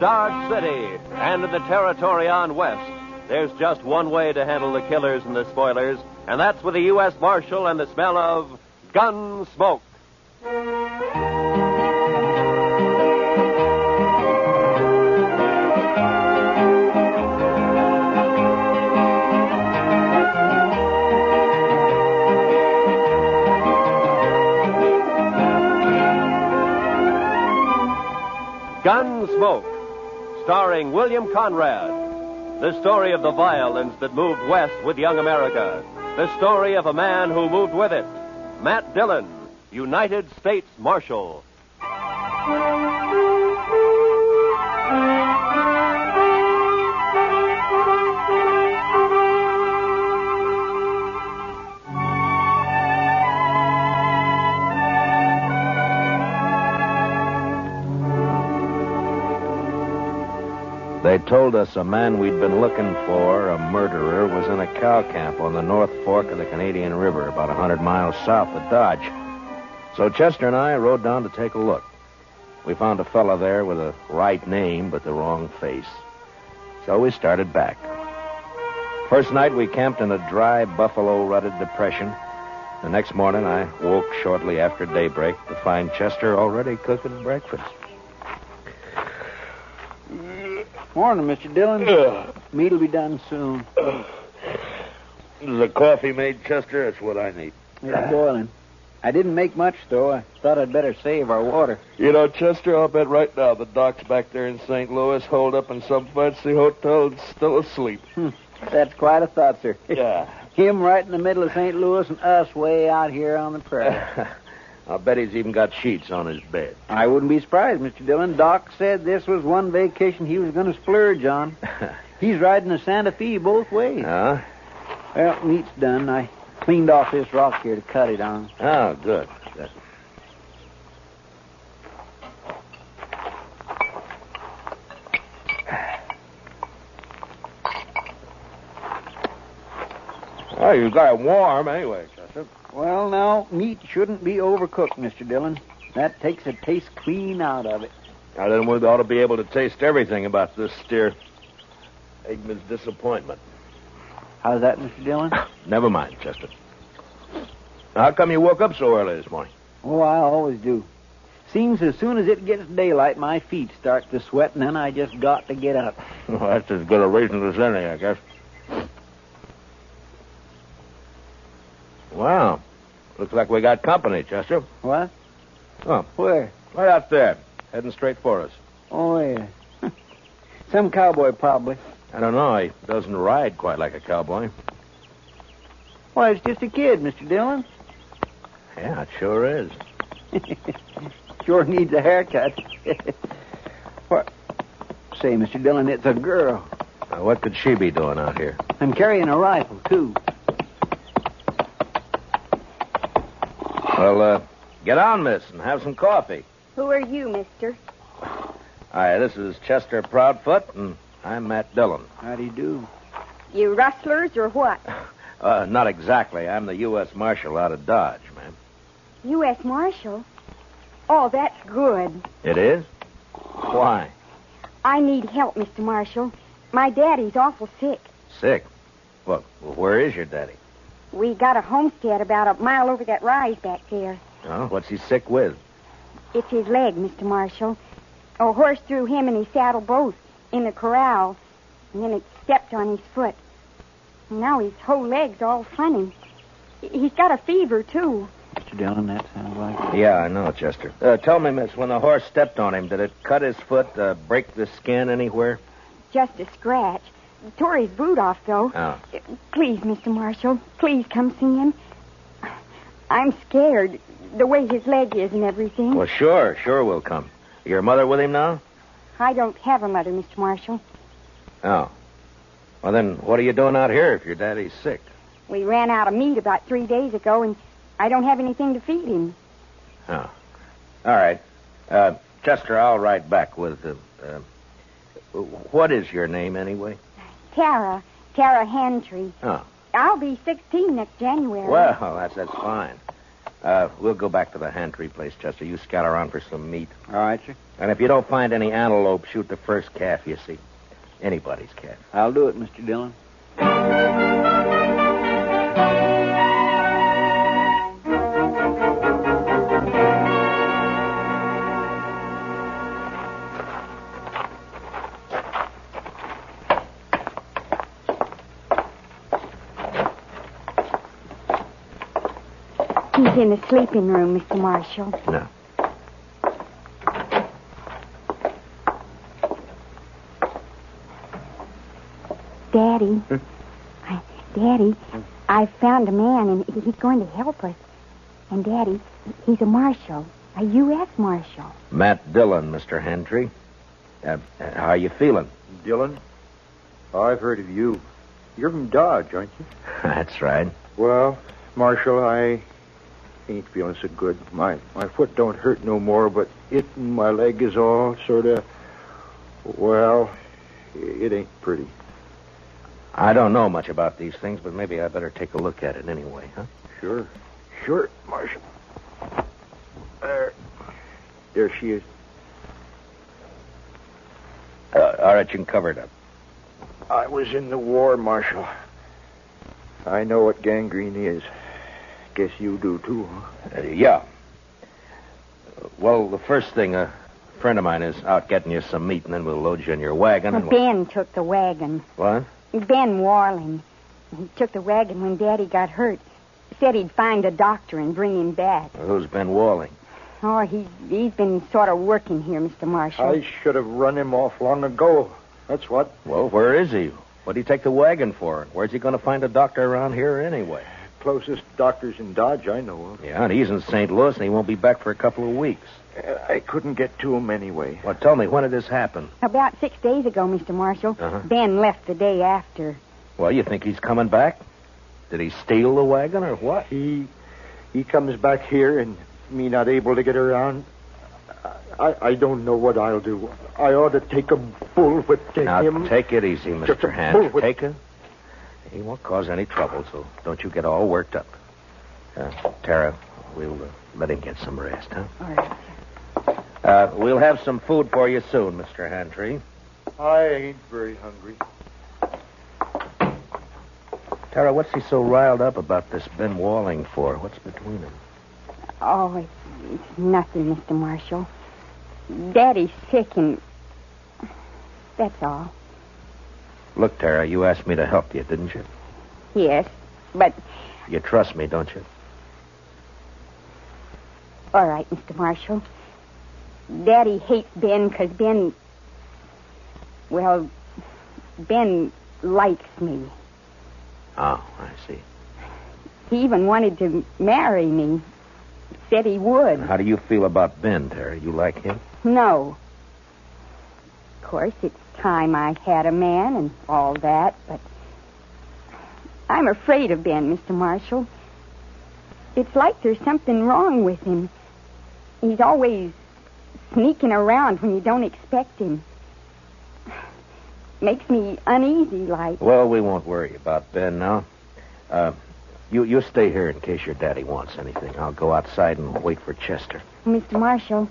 Dodge City and in the territory on west, there's just one way to handle the killers and the spoilers, and that's with a U.S. Marshal and the smell of gun smoke. Gunsmoke, starring William Conrad. The story of the violence that moved west with young America. The story of a man who moved with it. Matt Dillon, United States Marshal. They told us a man we'd been looking for, a murderer, was in a cow camp on the North Fork of the Canadian River, about 100 miles south of Dodge. So Chester and I rode down to take a look. We found a fella there with a right name but the wrong face. So we started back. First night we camped in a dry, buffalo-rutted depression. The next morning I woke shortly after daybreak to find Chester already cooking breakfast. Morning, Mr. Dillon. Meat'll be done soon. Is the coffee made, Chester? That's what I need. It's boiling. I didn't make much, though. I thought I'd better save our water. You know, Chester, I'll bet right now the doc's back there in St. Louis, holed up in some fancy hotel and still asleep. That's quite a thought, sir. Yeah. Him right in the middle of St. Louis and us way out here on the prairie. I'll bet he's even got sheets on his bed. I wouldn't be surprised, Mr. Dillon. Doc said this was one vacation he was going to splurge on. He's riding the Santa Fe both ways. Huh? Well, meat's done. I cleaned off this rock here to cut it on. Oh, good. Oh, you got it warm anyway, Chester. Well, now, meat shouldn't be overcooked, Mr. Dillon. That takes the taste clean out of it. Now, then we ought to be able to taste everything about this steer. Eggman's disappointment. How's that, Mr. Dillon? Never mind, Chester. How come you woke up so early this morning? Oh, I always do. Seems as soon as it gets daylight, my feet start to sweat, and then I just got to get up. Well, that's as good a reason as any, I guess. Wow. Looks like we got company, Chester. What? Oh, Where? right out there, heading straight for us. Oh, yeah. Some cowboy, probably. I don't know. He doesn't ride quite like a cowboy. Why, it's just a kid, Mr. Dillon. Yeah, it sure is. Sure needs a haircut. What? Say, Mr. Dillon, it's a girl. What could she be doing out here? I'm carrying a rifle, too. Well, get on, miss, and have some coffee. Who are you, mister? Hi, this is Chester Proudfoot, and I'm Matt Dillon. How do you do? You rustlers or what? Not exactly. I'm the U.S. Marshal out of Dodge, ma'am. U.S. Marshal? Oh, that's good. It is? Why? I need help, Mr. Marshal. My daddy's awful sick. Sick? Well, where is your daddy? We got a homestead about a mile over that rise back there. Oh, what's he sick with? It's his leg, Mr. Marshal. A horse threw him and his saddle both in the corral, and then it stepped on his foot. And now his whole leg's all funny. He's got a fever, too. Mr. Dillon, that sounds like... Yeah, I know, Chester. Tell me, miss, when the horse stepped on him, did it cut his foot, break the skin anywhere? Just a scratch. Tore his boot off, though. Oh. Please, Mr. Marshal, please come see him. I'm scared, the way his leg is and everything. Well, sure we'll come. Your mother with him now? I don't have a mother, Mr. Marshal. Oh. Well, then, what are you doing out here if your daddy's sick? We ran out of meat about 3 days ago, and I don't have anything to feed him. Oh. All right. Chester, I'll ride back with... what is your name, anyway? Tara Hantry. Oh. I'll be 16 next January. Well, that's fine. We'll go back to the Hantry place, Chester. You scout around for some meat. All right, sir. And if you don't find any antelope, shoot the first calf you see. Anybody's calf. I'll do it, Mr. Dillon. He's in the sleeping room, Mr. Marshall. No. Daddy. Daddy, I found a man, and he's going to help us. And, Daddy, he's a marshal, a U.S. marshal. Matt Dillon, Mr. Hantry. How are you feeling? Dillon? I've heard of you. You're from Dodge, aren't you? That's right. Well, Marshal, I ain't feeling so good. My foot don't hurt no more, but it and my leg is all sort of, well, it ain't pretty. I don't know much about these things, but maybe I better take a look at it anyway, huh? Sure, Marshal. There she is. All right, you can cover it up. I was in the war, Marshal. I know what gangrene is. Guess you do, too, huh? Yeah. Well, the first thing, a friend of mine is out getting you some meat, and then we'll load you in your wagon. And Ben took the wagon. What? Ben Warling. He took the wagon when Daddy got hurt. Said he'd find a doctor and bring him back. Well, who's Ben Walling? Oh, he's been sort of working here, Mr. Marshall. I should have run him off long ago. That's what. Well, where is he? What'd he take the wagon for? Where's he going to find a doctor around here anyway? Closest doctor's in Dodge I know of. Yeah, and he's in St. Louis, and he won't be back for a couple of weeks. I couldn't get to him anyway. Well, tell me, when did this happen? About 6 days ago, Mr. Marshall. Uh-huh. Ben left the day after. Well, you think he's coming back? Did he steal the wagon or what? He comes back here and me not able to get around. I don't know what I'll do. I ought to take a bullwhip to Now, him. take it easy, Just Mr. a Hand. bullwhip. Take it. He won't cause any trouble, so don't you get all worked up. Tara, we'll let him get some rest, huh? All right. We'll have some food for you soon, Mr. Hantry. I ain't very hungry. Tara, what's he so riled up about this Ben Walling for? What's between them? Oh, it's nothing, Mr. Marshall. Daddy's sick, and that's all. Look, Tara, you asked me to help you, didn't you? Yes, but... You trust me, don't you? All right, Mr. Marshall. Daddy hates Ben because Ben... Well, Ben likes me. Oh, I see. He even wanted to marry me. Said he would. How do you feel about Ben, Tara? You like him? No. Of course, it's time I had a man and all that, but... I'm afraid of Ben, Mr. Marshall. It's like there's something wrong with him. He's always sneaking around when you don't expect him. Makes me uneasy, like. Well, we won't worry about Ben now. You stay here in case your daddy wants anything. I'll go outside and wait for Chester. Mr. Marshall.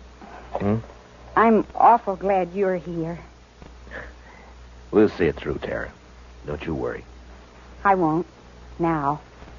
I'm awful glad you're here. We'll see it through, Tara. Don't you worry. I won't. Now.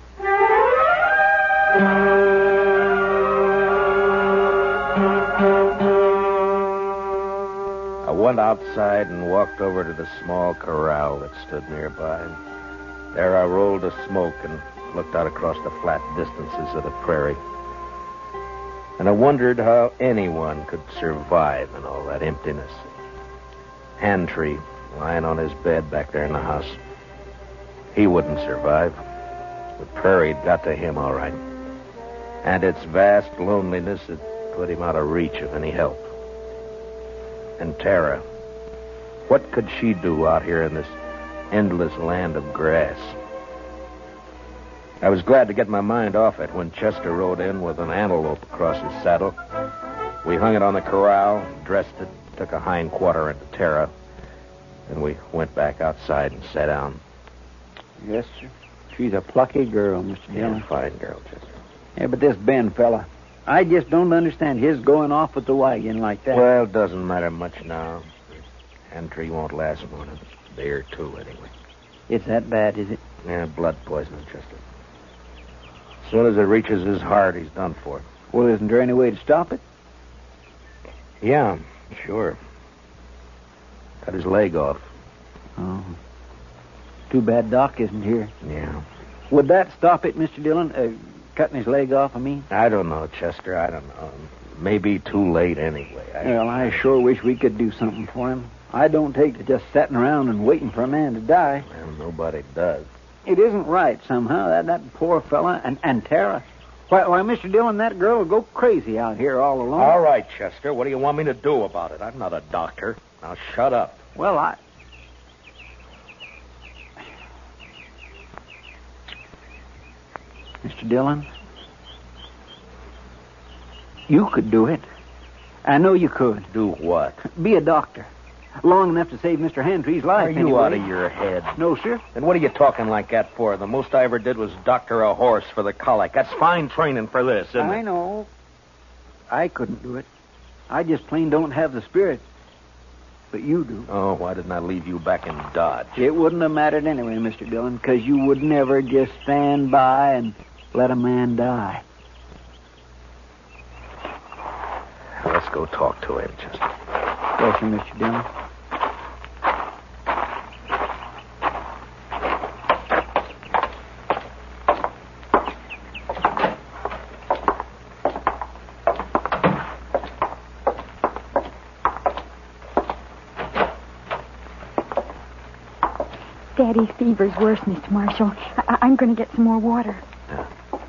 I went outside and walked over to the small corral that stood nearby. There I rolled a smoke and looked out across the flat distances of the prairie. And I wondered how anyone could survive in all that emptiness. Hantry lying on his bed back there in the house. He wouldn't survive. The prairie'd got to him all right. And its vast loneliness had put him out of reach of any help. And Tara, what could she do out here in this endless land of grass? I was glad to get my mind off it when Chester rode in with an antelope across his saddle. We hung it on the corral, dressed it, took a hind quarter into Tara, and we went back outside and sat down. Yes, sir. She's a plucky girl, Mr. Dillon. Yeah, fine girl, Chester. Yeah, but this Ben fella, I just don't understand his going off with the wagon like that. Well, it doesn't matter much now. Entry won't last more than a day or two, anyway. It's that bad, is it? Yeah, blood poisoning, Chester. As soon as it reaches his heart, he's done for. Well, isn't there any way to stop it? Yeah, sure. Cut his leg off. Oh. Too bad Doc isn't here. Yeah. Would that stop it, Mr. Dillon? Cutting his leg off, I mean? I don't know, Chester. I don't know. Maybe too late anyway. Well, I sure wish we could do something for him. I don't take to just sitting around and waiting for a man to die. Well, nobody does. It isn't right somehow. That poor fella and Tara. Why, Mr. Dillon, that girl will go crazy out here all alone. All right, Chester. What do you want me to do about it? I'm not a doctor. Now shut up. Well, Mr. Dillon, you could do it. I know you could. Do what? Be a doctor. Long enough to save Mr. Hantree's life. Are you anyway. out of your head? No, sir. Then what are you talking like that for? The most I ever did was doctor a horse for the colic. That's fine training for this, isn't I it? know. I couldn't do it. I just plain don't have the spirit. But you do. Oh, why didn't I leave you back in Dodge? It wouldn't have mattered anyway, Mr. Dillon, because you would never just stand by and let a man die. Let's go talk to him, Chester. Yes, sir, Mr. Dillon. Daddy's fever's worse, Mr. Marshall. I'm going to get some more water. Yeah.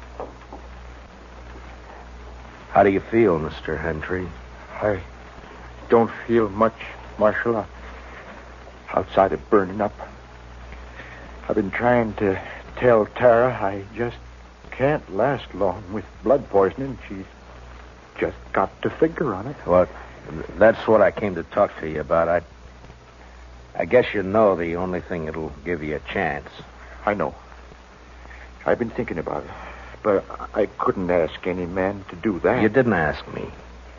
How do you feel, Mr. Hantry? I don't feel much, Marshal. Outside of burning up. I've been trying to tell Tara I just can't last long with blood poisoning. She's just got to figure on it. Well, that's what I came to talk to you about. I guess you know the only thing that'll give you a chance. I know. I've been thinking about it. But I couldn't ask any man to do that. You didn't ask me.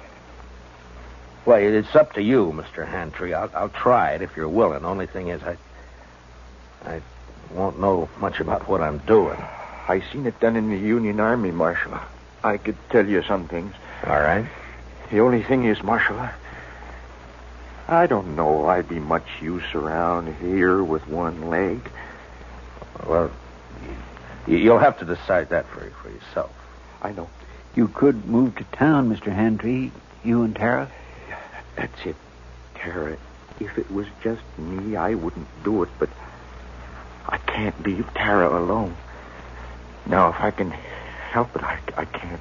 Well, it's up to you, Mr. Hantry. I'll try it if you're willing. Only thing is, I won't know much about what I'm doing. I seen it done in the Union Army, Marshal. I could tell you some things. All right. The only thing is, Marshal, I don't know I'd be much use around here with one leg. Well, you'll have to decide that for yourself. I know. You could move to town, Mr. Hantry, you and Tara. That's it, Tara. If it was just me, I wouldn't do it, but I can't leave Tara alone. Now, if I can help it, I can't.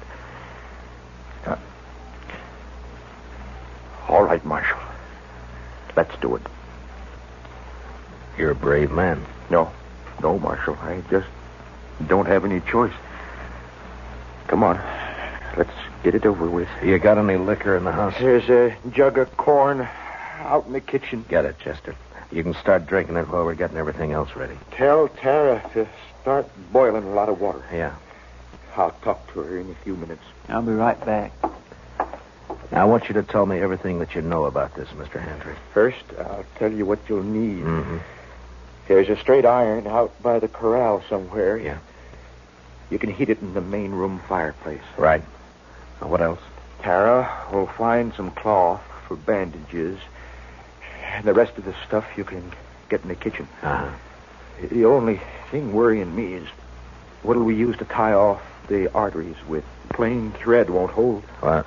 All right, Marshal. Let's do it. You're a brave man. No, Marshal. I just don't have any choice. Come on. Let's get it over with. You got any liquor in the house? There's a jug of corn out in the kitchen. Get it, Chester. You can start drinking it while we're getting everything else ready. Tell Tara to start boiling a lot of water. Yeah. I'll talk to her in a few minutes. I'll be right back. Now, I want you to tell me everything that you know about this, Mr. Hantry. First, I'll tell you what you'll need. Mm-hmm. There's a straight iron out by the corral somewhere. Yeah. You can heat it in the main room fireplace. Right. Now, what else? Tara will find some cloth for bandages. And the rest of the stuff you can get in the kitchen. Uh-huh. The only thing worrying me is what'll we use to tie off the arteries with? Plain thread won't hold. Well,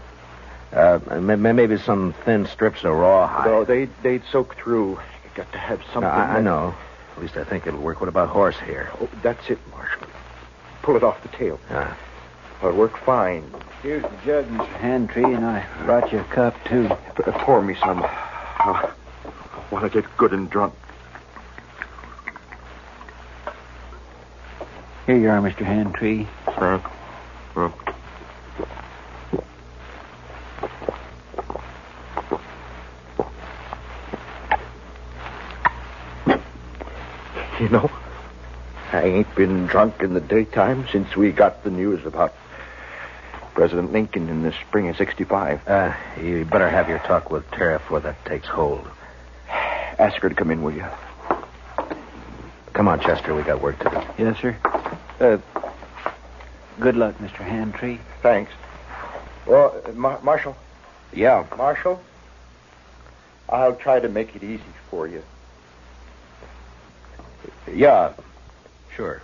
maybe some thin strips of rawhide. No, they'd soak through. You got to have something. No, I know. At least I think it'll work. What about horsehair? Oh, that's it, Marshal. Pull it off the tail. It'll work fine. Here's the jug, Mr. Hantry, and I brought you a cup, too. Pour me some. I want to get good and drunk. Here you are, Mr. Hantry. Thanks. You know, I ain't been drunk in the daytime since we got the news about President Lincoln in the spring of 65. You better have your talk with Tara before that takes hold. Ask her to come in, will you? Come on, Chester. We got work to do. Yes, sir. Good luck, Mr. Handtree. Thanks. Well, Marshal. Yeah. Marshal, I'll try to make it easy for you. Yeah. Sure.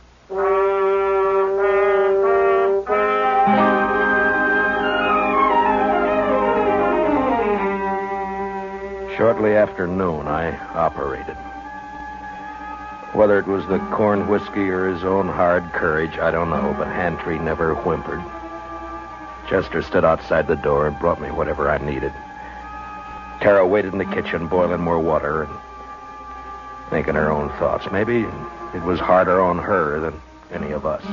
Shortly after noon, I operated. Whether it was the corn whiskey or his own hard courage, I don't know, but Handtree never whimpered. Chester stood outside the door and brought me whatever I needed. Tara waited in the kitchen, boiling more water and thinking her own thoughts. Maybe it was harder on her than any of us.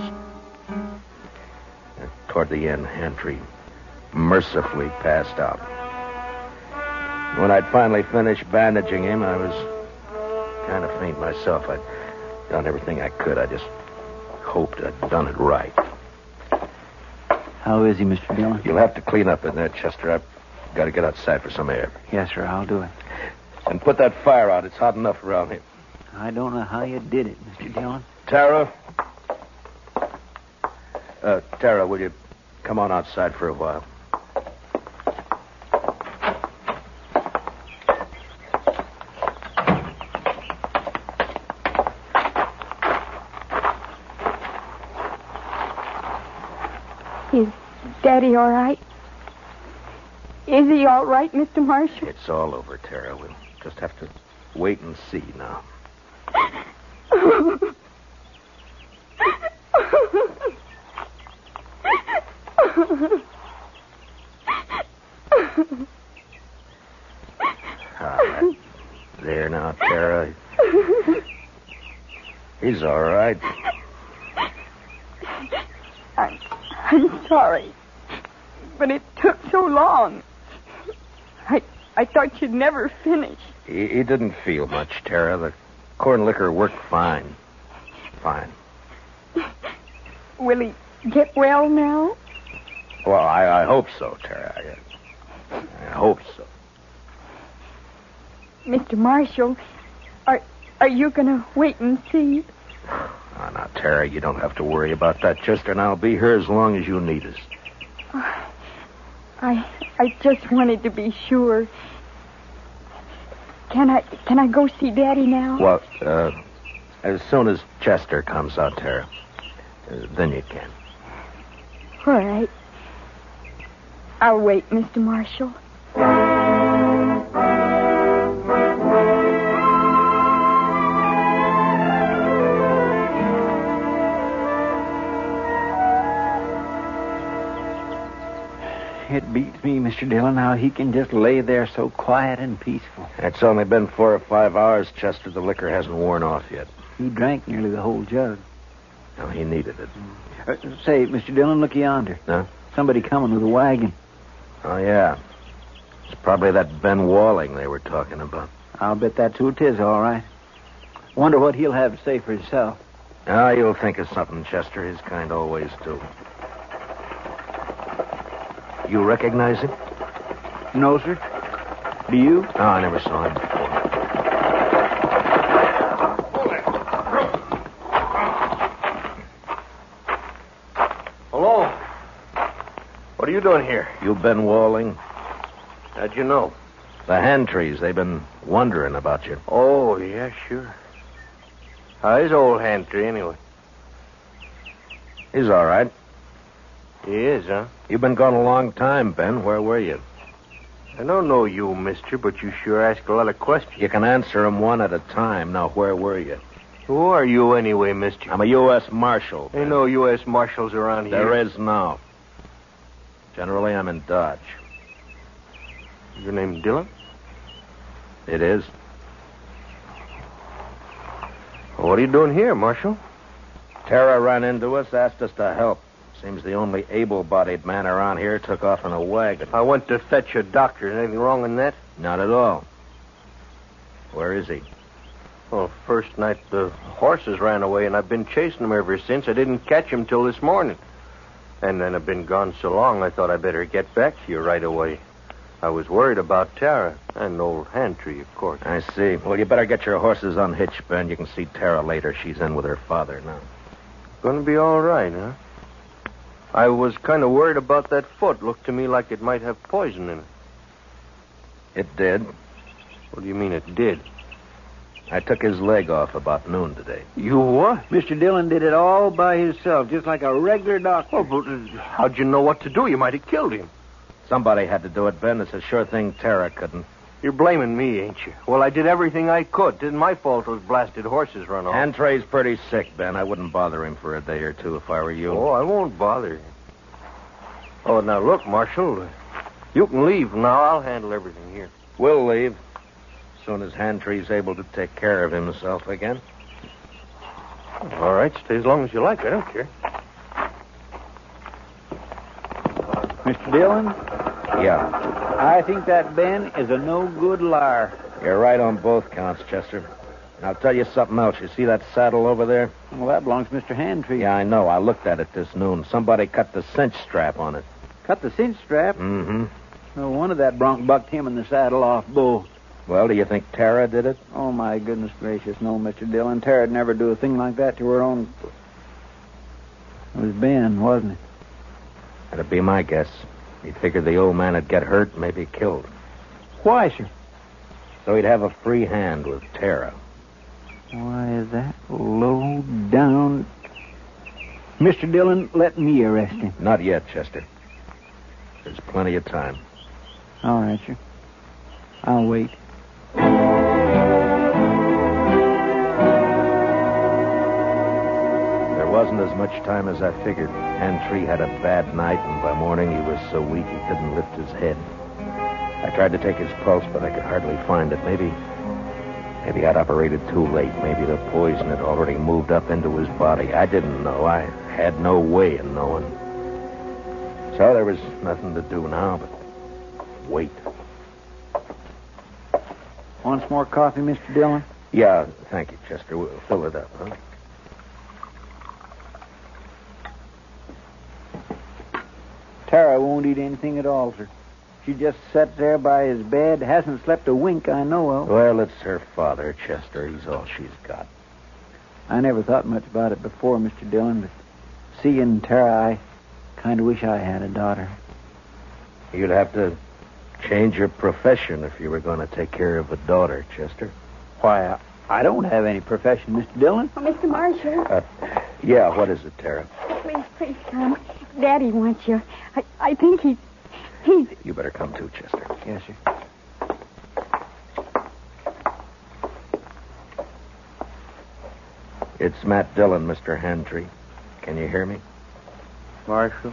And toward the end, Handtree mercifully passed out. When I'd finally finished bandaging him, I was kind of faint myself. I'd done everything I could. I just hoped I'd done it right. How is he, Mr. Dillon? You'll have to clean up in there, Chester. I've got to get outside for some air. Yes, sir, I'll do it. And put that fire out. It's hot enough around here. I don't know how you did it, Mr. Dillon. Tara? Tara, will you come on outside for a while? Is Daddy all right? Is he all right, Mr. Marshall? It's all over, Tara. We'll just have to wait and see now. There now, Tara. He's all right. I'm sorry, but it took so long. I thought you'd never finish. He didn't feel much, Tara. The corn liquor worked fine. Fine. Will he get well now? Well, I hope so, Tara. I hope so. Mr. Marshall, are you going to wait and see? Oh, now, Tara, you don't have to worry about that, Chester, and I'll be here as long as you need us. I just wanted to be sure. Can I go see Daddy now? Well, as soon as Chester comes out, Tara, then you can. All right. I'll wait, Mr. Marshall. It beats me, Mr. Dillon, how he can just lay there so quiet and peaceful. It's only been 4 or 5 hours, Chester. The liquor hasn't worn off yet. He drank nearly the whole jug. No, he needed it. Say, Mr. Dillon, look yonder. Huh? Somebody coming with a wagon. Oh, yeah. It's probably that Ben Walling they were talking about. I'll bet that's who it is, all right. Wonder what he'll have to say for himself. Ah, you'll think of something, Chester. His kind always do. You recognize him? No, sir. Do you? Oh, I never saw him before. Hello. What are you doing here? You Ben Walling? How'd you know? The Handtrees, they've been wondering about you. Oh, yeah, sure. How's old Handtree, anyway? He's all right. He is, huh? You've been gone a long time, Ben. Where were you? I don't know you, mister, but you sure ask a lot of questions. You can answer them one at a time. Now, where were you? Who are you anyway, mister? I'm a U.S. Marshal. Ain't no U.S. Marshals around here. There is now. Generally, I'm in Dodge. Your name Dillon? It is. Well, what are you doing here, Marshal? Tara ran into us, asked us to help. Seems the only able-bodied man around here took off in a wagon. I went to fetch a doctor. Is anything wrong in that? Not at all. Where is he? Well, first night the horses ran away, and I've been chasing them ever since. I didn't catch him till this morning. And then I've been gone so long, I thought I'd better get back to you right away. I was worried about Tara and old Hantry, of course. I see. Well, you better get your horses unhitched, Ben. You can see Tara later. She's in with her father now. Gonna be all right, huh? I was kind of worried about that foot. Looked to me like it might have poison in it. It did. What do you mean it did? I took his leg off about noon today. You what? Mr. Dillon did it all by himself, just like a regular doctor. Oh, but how'd you know what to do? You might have killed him. Somebody had to do it, Ben. It's a sure thing Tara couldn't. You're blaming me, ain't you? Well, I did everything I could. Didn't my fault those blasted horses run off. Hantray's pretty sick, Ben. I wouldn't bother him for a day or two if I were you. Oh, I won't bother you. Oh, now look, Marshal. You can leave now. I'll handle everything here. We'll leave. As soon as Hantray's able to take care of himself again. All right, stay as long as you like. I don't care. Mr. Dillon, Yeah. I think that Ben is a no-good liar. You're right on both counts, Chester. And I'll tell you something else. You see that saddle over there? Well, that belongs to Mr. Hantry. Yeah, I know. I looked at it this noon. Somebody cut the cinch strap on it. Cut the cinch strap. Mm-hmm. No wonder that bronc bucked him and the saddle off both. Well, do you think Tara did it? Oh, my goodness gracious, no, Mr. Dillon. Tara'd never do a thing like that to her own. It was Ben, wasn't it? That'd be my guess. He figured the old man would get hurt, maybe killed. Why, sir? So he'd have a free hand with Tara. Why, that low down... Mr. Dillon, let me arrest him. Not yet, Chester. There's plenty of time. All right, sir. I'll wait. There wasn't as much time as I figured. Hantry had a bad night, and by morning he was so weak he couldn't lift his head. I tried to take his pulse, but I could hardly find it. Maybe I'd operated too late. Maybe the poison had already moved up into his body. I didn't know. I had no way of knowing. So there was nothing to do now but wait. Want some more coffee, Mr. Dillon? Yeah, thank you, Chester. We'll fill it up, huh? Tara won't eat anything at all, sir. She just sits there by his bed, hasn't slept a wink I know of. Well, it's her father, Chester. He's all she's got. I never thought much about it before, Mr. Dillon, but seeing Tara, I kind of wish I had a daughter. You'd have to change your profession if you were going to take care of a daughter, Chester. Why, I don't have any profession, Mr. Dillon. Oh, Mr. Marshall. Yeah, what is it, Tara? Please come. Daddy wants you. I think he's... You better come too, Chester. Yes, sir. It's Matt Dillon, Mr. Hantry. Can you hear me? Marshal,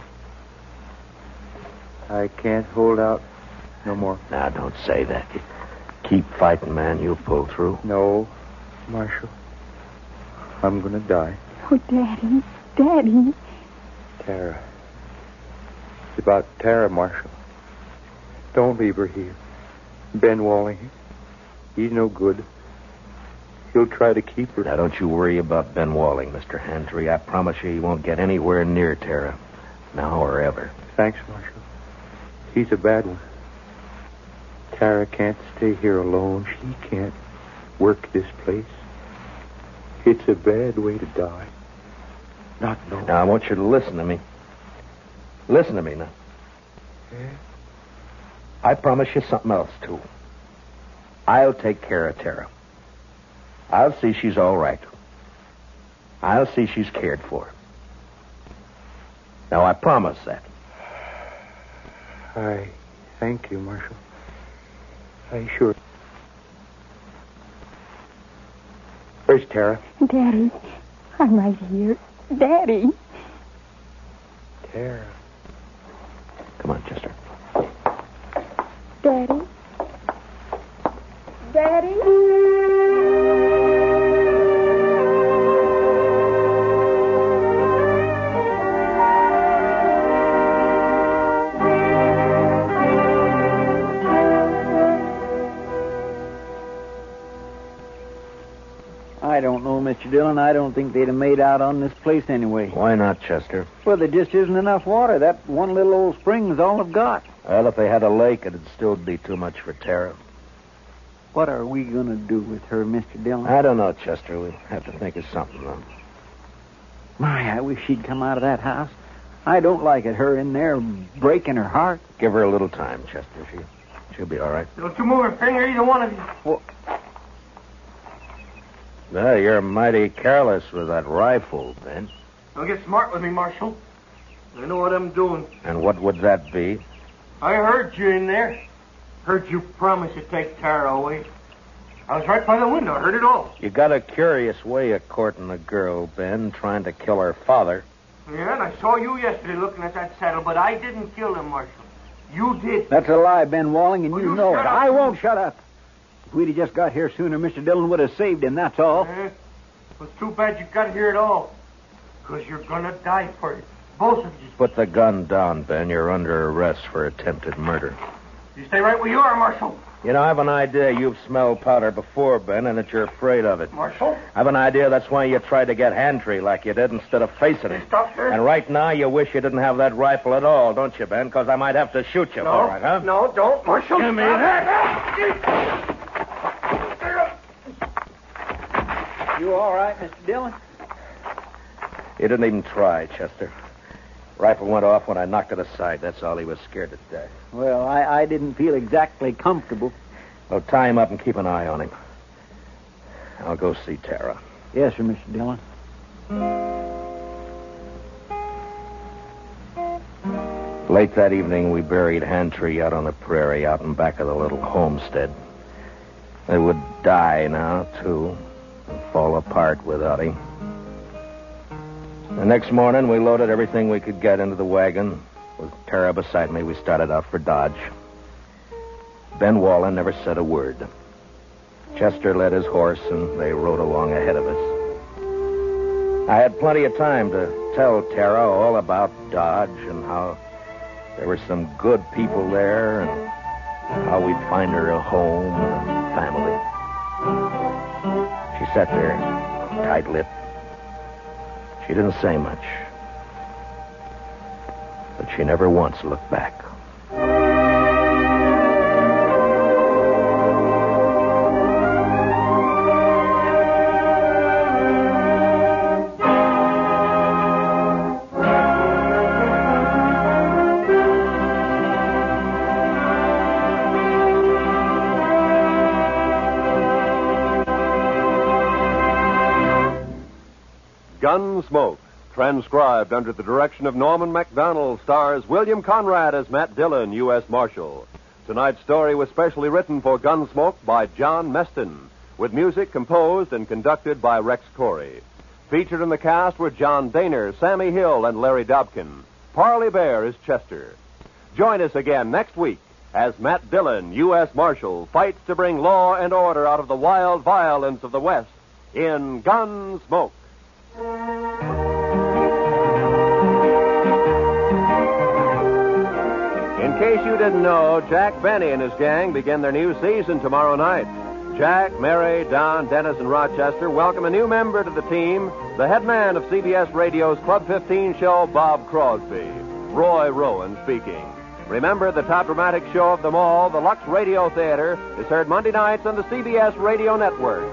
I can't hold out no more. Now, don't say that. You keep fighting, man. You'll pull through. No, Marshal. I'm going to die. Oh, Daddy. Tara. It's about Tara, Marshal. Don't leave her here. Ben Walling, he's no good. He'll try to keep her. Now, don't you worry about Ben Walling, Mr. Hantry. I promise you he won't get anywhere near Tara. Now or ever. Thanks, Marshal. He's a bad one. Tara can't stay here alone. She can't work this place. It's a bad way to die. Not knowing. Now, I want you to listen to me. Listen to me now. Yeah? I promise you something else, too. I'll take care of Tara. I'll see she's all right. I'll see she's cared for. Now, I promise that. I thank you, Marshal. I sure. Where's Tara? Daddy, I'm right here. Daddy. Tara. Come on, Chester. Daddy. Daddy. I don't know, Mr. Mr. Dillon, I don't think they'd have made out on this place anyway. Why not, Chester? Well, there just isn't enough water. That one little old spring's all they've got. Well, if they had a lake, it'd still be too much for Tara. What are we going to do with her, Mr. Dillon? I don't know, Chester. We'll have to think of something, though. My, I wish she'd come out of that house. I don't like it, her in there breaking her heart. Give her a little time, Chester. She'll be all right. Don't you move a finger, either one of you. Well, Well, you're mighty careless with that rifle, Ben. Don't get smart with me, Marshal. I know what I'm doing. And what would that be? I heard you in there. Heard you promise to take Tara away. I was right by the window. I heard it all. You got a curious way of courting a girl, Ben, trying to kill her father. Yeah, and I saw you yesterday looking at that saddle, but I didn't kill him, Marshal. You did. that's a lie, Ben Walling, and Well, you you know shut it. up. I won't shut up. If we'd have just got here sooner, Mr. Dillon would have saved him, that's all. It was too bad you got here at all. Because you're going to die for it. Both of you. Put the gun down, Ben. You're under arrest for attempted murder. You stay right where you are, Marshal. You know, I have an idea you've smelled powder before, Ben, and that you're afraid of it. Marshal? I have an idea that's why you tried to get Hantry like you did instead of facing him. Stop her. And right now you wish you didn't have that rifle at all, don't you, Ben? Because I might have to shoot you for it, huh? No, don't, Marshal. Give me that. You all right, Mr. Dillon? He didn't even try, Chester. Rifle went off when I knocked it aside. That's all. He was scared to death. Well, I didn't feel exactly comfortable. Well, tie him up and keep an eye on him. I'll go see Tara. Yes, sir, Mr. Dillon. Late that evening, we buried Hantry out on the prairie, out in back of the little homestead. They would die now, too, and fall apart without him. The next morning, we loaded everything we could get into the wagon. With Tara beside me, we started out for Dodge. Ben Wallen never said a word. Chester led his horse, and they rode along ahead of us. I had plenty of time to tell Tara all about Dodge and how there were some good people there and how we'd find her a home and a family. She sat there, tight-lipped. She didn't say much, but she never once looked back. Gunsmoke, transcribed under the direction of Norman MacDonald, stars William Conrad as Matt Dillon, U.S. Marshal. Tonight's story was specially written for Gunsmoke by John Meston, with music composed and conducted by Rex Corey. Featured in the cast were John Daner, Sammy Hill, and Larry Dobkin. Parley Bear is Chester. Join us again next week as Matt Dillon, U.S. Marshal, fights to bring law and order out of the wild violence of the West in Gunsmoke. In case you didn't know, Jack Benny and his gang begin their new season tomorrow night. Jack, Mary, Don, Dennis, and Rochester welcome a new member to the team, the head man of CBS Radio's Club 15 show, Bob Crosby. Roy Rowan speaking. Remember, the top dramatic show of them all, the Lux Radio Theater, is heard Monday nights on the CBS Radio Network.